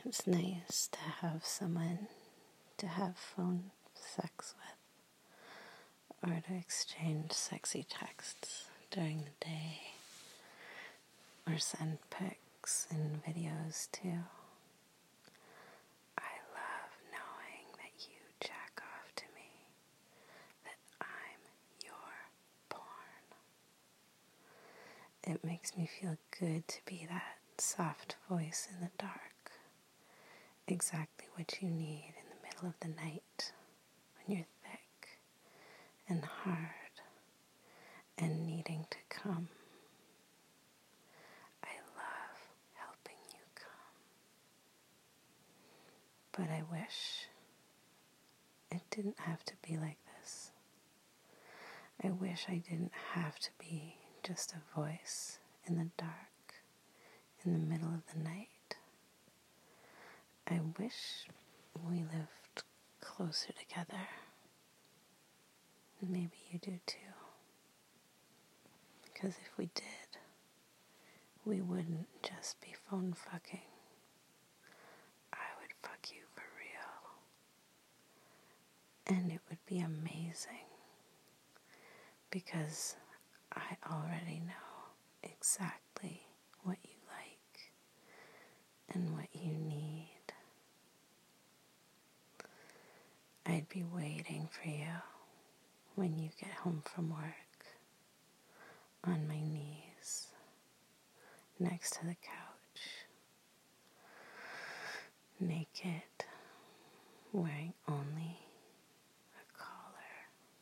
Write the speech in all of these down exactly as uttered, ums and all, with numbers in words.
It's nice to have someone to have phone sex with or to exchange sexy texts during the day or send pics and videos too. I love knowing that you jack off to me, that I'm your porn. It makes me feel good to be that soft voice in the dark. Exactly what you need in the middle of the night when you're thick and hard and needing to come. I love helping you come. But I wish it didn't have to be like this. I wish I didn't have to be just a voice in the dark, in the middle of the night. I wish we lived closer together. Maybe you do too. Because if we did, we wouldn't just be phone fucking. I would fuck you for real. And it would be amazing. Because I already know exactly what you like and what you need. I'd be waiting for you when you get home from work, on my knees, next to the couch, naked, wearing only a collar.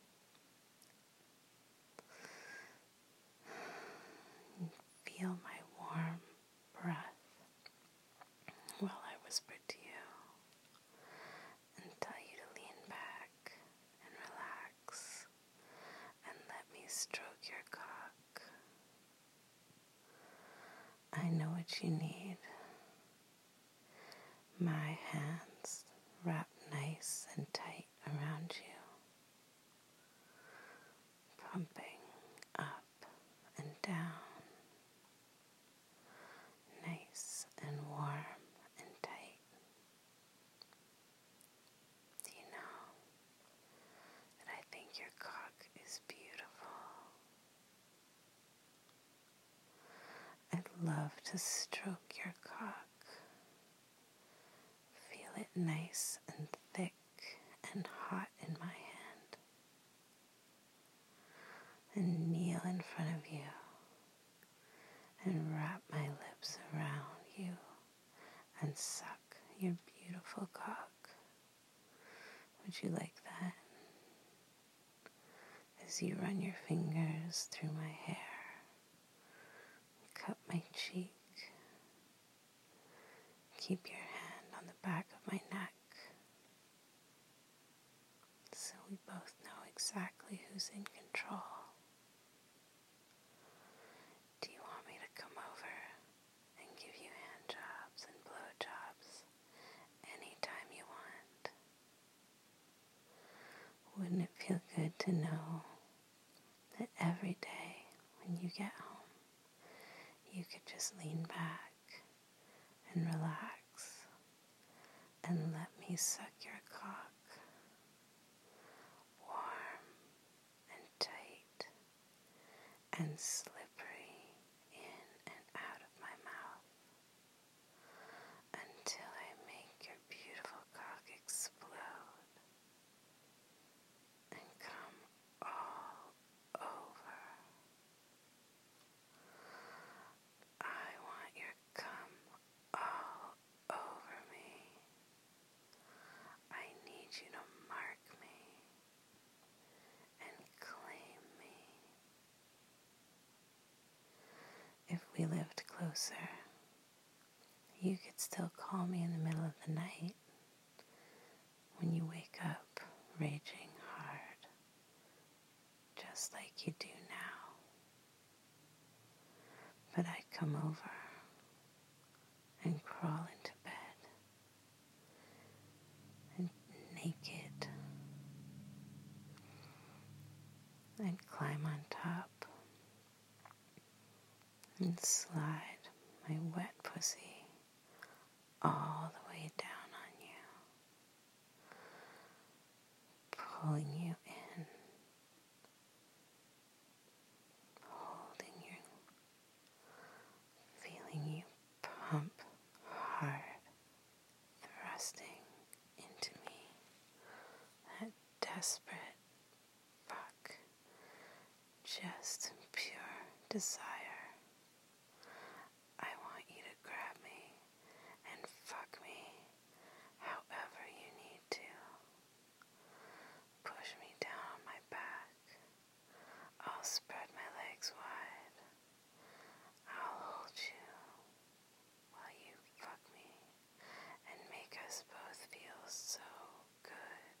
Feel my warm breath while I whisper to you and tell you to lean back and relax and let me stroke your cock. I know what you need. My hands wrapped nice and tight around you, pumping up and down, nice and warm and tight. Do you know that I think your cock is beautiful? I'd love to stroke your cock. Feel it nice and thick and hot in my hand. And kneel in front of you and wrap my lips around you and suck your beautiful cock. Would you like that? As you run your fingers through my hair, cup my cheek, keep your hand on the back of my neck, so we both know exactly who's in control. Do you want me to come over and give you hand jobs and blow jobs anytime you want? Wouldn't it feel good to know that every day when you get home, you could just lean back and relax and let me suck your cock, warm and tight and slippery in and out of my mouth until I make your beautiful cock explode and come all over. I want your cum all over me. I need you to mark me and claim me. If we lived closer, you could still call me in the middle of the night when you wake up raging hard, just like you do now. But I'd come over and crawl into bed and naked. I'd climb on top and slide my wet pussy all the way down on you, pulling you in, holding you, feeling you pump hard, thrusting into me, that desperate fuck, just pure desire. I want you to grab me and fuck me however you need to. Push me down on my back. I'll spread my legs wide. I'll hold you while you fuck me and make us both feel so good.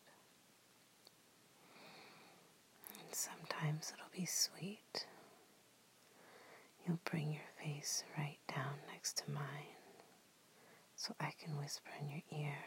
And sometimes it'll be sweet. You'll bring your face right down next to mine so I can whisper in your ear,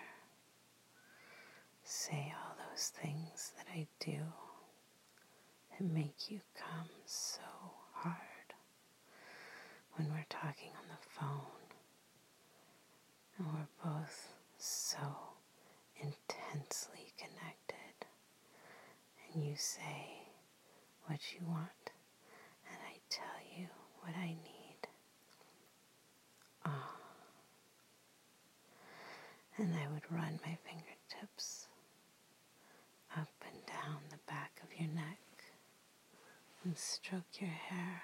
say all those things that I do that make you come so hard when we're talking on the phone and we're both so intensely connected, and you say what you want and I tell you what I need. Ah. And I would run my fingertips up and down the back of your neck and stroke your hair.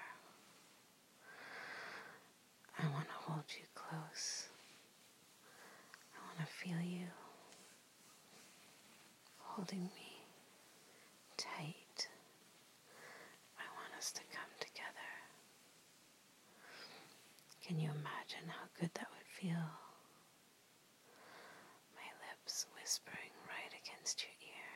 I want to hold you close. I want to feel you holding me tight. I want us to come together. Can you imagine how good that would feel? My lips whispering right against your ear.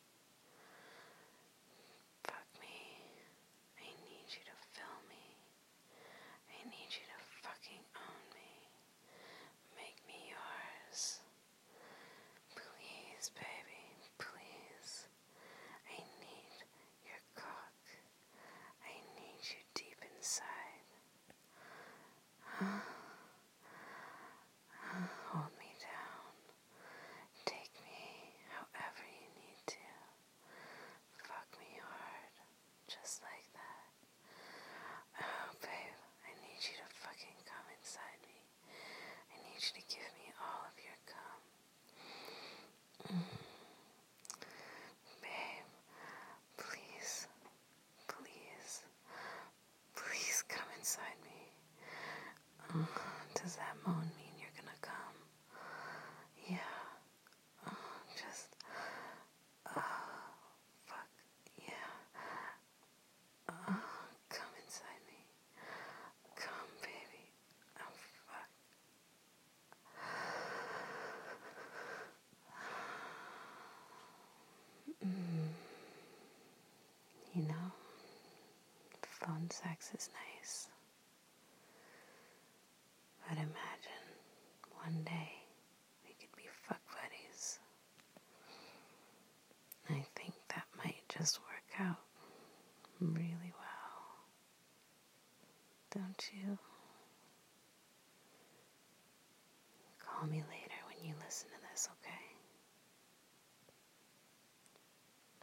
Fuck me. I need you to fill me. I need you to fucking own me. Make me yours. Please, baby, please. I need your cock. I need you deep inside. Hold me down. Take me however you need to. Fuck me hard. Just like that. Oh, babe, I need you to fucking come inside me. I need you to give me all of your cum. Mm. Babe, please, please, please come inside me. Uh, does that moan mean you're gonna come? Yeah. Uh, just, uh, fuck, yeah. Uh, come inside me. Come, baby. Oh, fuck. Mm. You know, phone sex is nice. But imagine one day we could be fuck buddies. I think that might just work out really well. Don't you? Call me later when you listen